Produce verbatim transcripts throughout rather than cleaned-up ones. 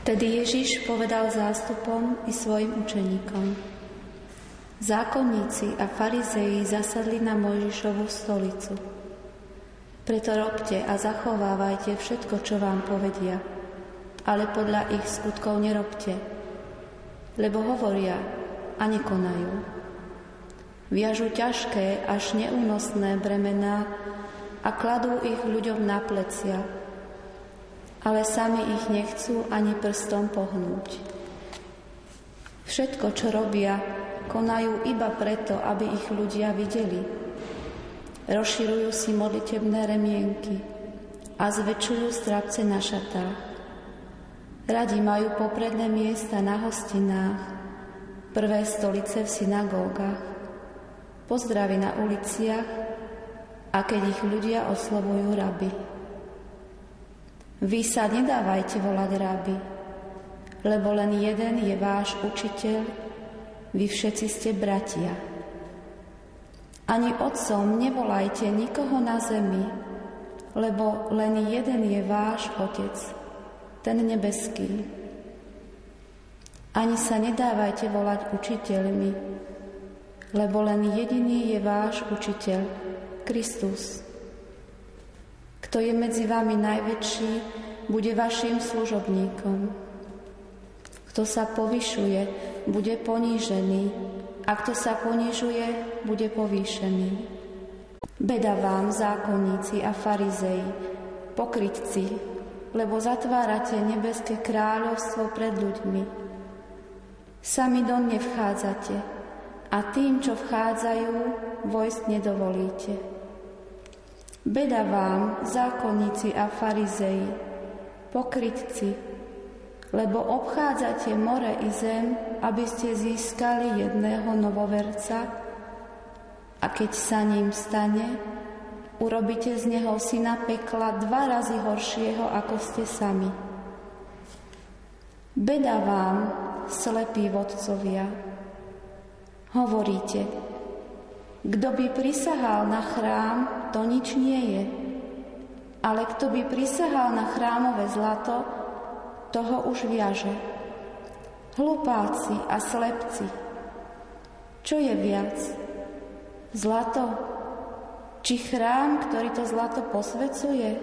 Tedy Ježiš povedal zástupom i svojim učeníkom: Zákonníci a farizeji zasadli na Mojžišovu stolicu. Preto robte a zachovávajte všetko, čo vám povedia, ale podľa ich skutkov nerobte, lebo hovoria a nekonajú. Viažu ťažké až neúnosné bremená a kladú ich ľuďom na plecia, ale sami ich nechcú ani prstom pohnúť. Všetko, čo robia, konajú iba preto, aby ich ľudia videli. Rozširujú si modlitebné remienky a zväčšujú strapce na šatách. Radi majú popredné miesta na hostinách, prvé stolice v synagógach, pozdravy na uliciach a keď ich ľudia oslovujú rabi. Vy sa nedávajte volať rabi, lebo len jeden je váš učiteľ, vy všetci ste bratia. Ani otcom nevolajte nikoho na zemi, lebo len jeden je váš Otec, ten nebeský. Ani sa nedávajte volať učiteľmi, lebo len jediný je váš učiteľ, Kristus. Kto je medzi vami najväčší, bude vašim služobníkom. Kto sa povyšuje, bude ponížený, a kto sa ponižuje, bude povýšený. Beda vám, zákonníci a farizeji, pokrytci, lebo zatvárate nebeské kráľovstvo pred ľuďmi. Sami doň nevchádzate a tým, čo vchádzajú, vojsť nedovolíte. Beda vám, zákonníci a farizeji, pokrytci, lebo obchádzate more i zem, aby ste získali jedného novoverca, a keď sa ním stane, urobíte z neho syna pekla dva razy horšieho, ako ste sami. Beda vám, slepí vodcovia, hovoríte: kto by prisahal na chrám, to nič nie je, ale kto by prisahal na chrámové zlato, toho už viaže. Hlupáci a slepci, čo je viac? Zlato? Či chrám, ktorý to zlato posvecuje?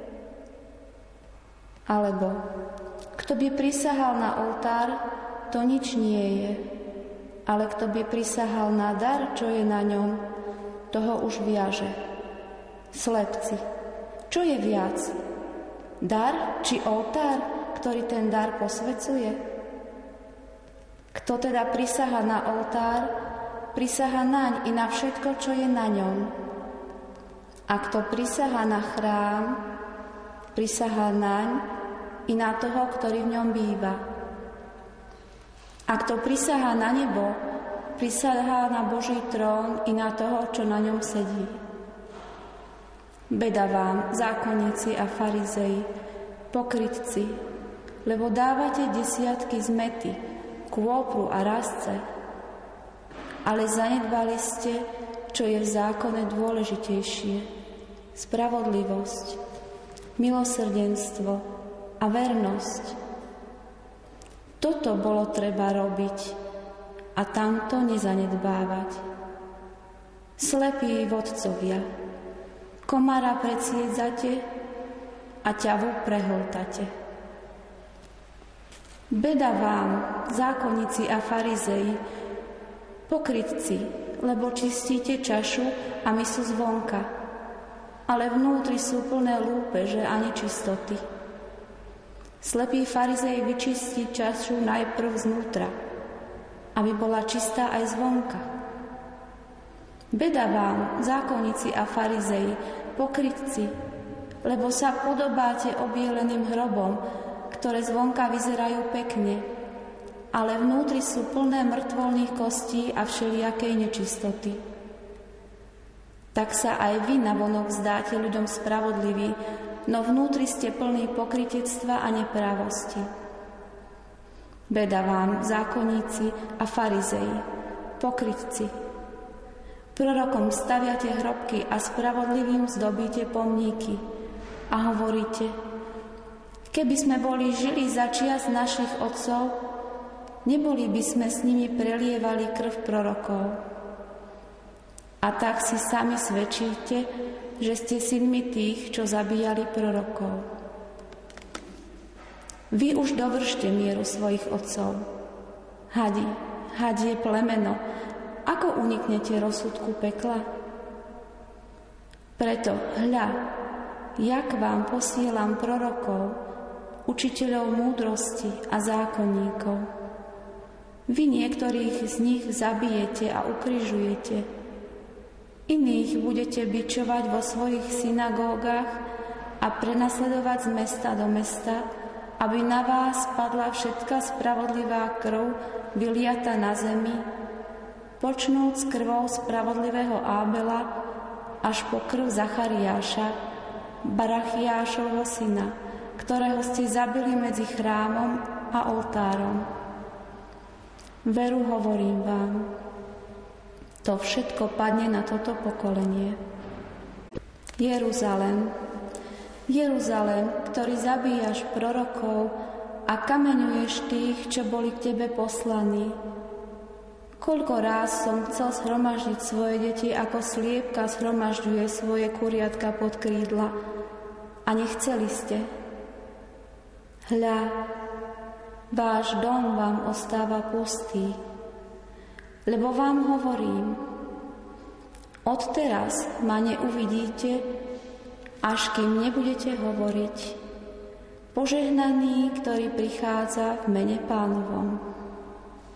Alebo kto by prisahal na oltár, to nič nie je, ale kto by prisahal na dar, čo je na ňom, toho už viaže. Slepci, čo je viac? Dar či oltár, ktorý ten dar posvecuje? Kto teda prisaha na oltár, prisaha naň i na všetko, čo je na ňom. A kto prisaha na chrám, prisaha naň i na toho, ktorý v ňom býva. A kto prisaha na nebo, prisaha na Boží trón i na toho, čo na ňom sedí. Beda vám, zákonníci a farizeji, pokrytci, lebo dávate desiatky z mäty, kôpru a rastce, ale zanedbali ste, čo je v zákone dôležitejšie: spravodlivosť, milosrdenstvo a vernosť. Toto bolo treba robiť a tamto nezanedbávať. Slepí vodcovia, komára predsiedzate a ťavu prehltate. Beda vám, zákonníci a farizeji, pokrytci, lebo čistíte čašu a mysu zvonka, ale vnútri sú plné lúpeže a nečistoty. Slepý farizej vyčistí čašu najprv znútra, aby bola čistá aj zvonka. Beda vám, zákonníci a farizeji, pokrytci, lebo sa podobáte obieleným hrobom, ktoré zvonka vyzerajú pekne, ale vnútri sú plné mŕtvolných kostí a všelijakej nečistoty. Tak sa aj vy navonok zdáte ľuďom spravodliví, no vnútri ste plní pokrytectva a neprávosti. Beda vám, zákonníci a farizeji, pokrytci. Prorokom staviate hrobky a spravodlivým zdobíte pomníky a hovoríte: Keby sme boli žili za čias našich otcov, neboli by sme s nimi prelievali krv prorokov. A tak si sami svedčíte, že ste synmi tých, čo zabíjali prorokov. Vy už dovršte mieru svojich otcov. Hadi, hadie plemeno, ako uniknete rozsudku pekla? Preto, hľa, jak vám posielam prorokov, učiteľov múdrosti a zákonníkov. Vy niektorých z nich zabijete a ukrižujete. Iných budete bičovať vo svojich synagógach a prenasledovať z mesta do mesta, aby na vás padla všetka spravodlivá krv vyliata na zemi, počnúc krvou spravodlivého Ábela až po krv Zachariáša, Barachiášovho syna, ktorého ste zabili medzi chrámom a oltárom. Veru hovorím vám, to všetko padne na toto pokolenie. Jeruzalém, Jeruzalém, ktorý zabíjaš prorokov a kameňuješ tých, čo boli k tebe poslaní. Koľko ráz som chcel zhromaždiť svoje deti, ako sliepka zhromažďuje svoje kuriatka pod krídla, a nechceli ste. Hľa, váš dom vám ostáva pustý, lebo vám hovorím, odteraz ma neuvidíte, až kým nebudete hovoriť, požehnaný, ktorý prichádza v mene Pánovom.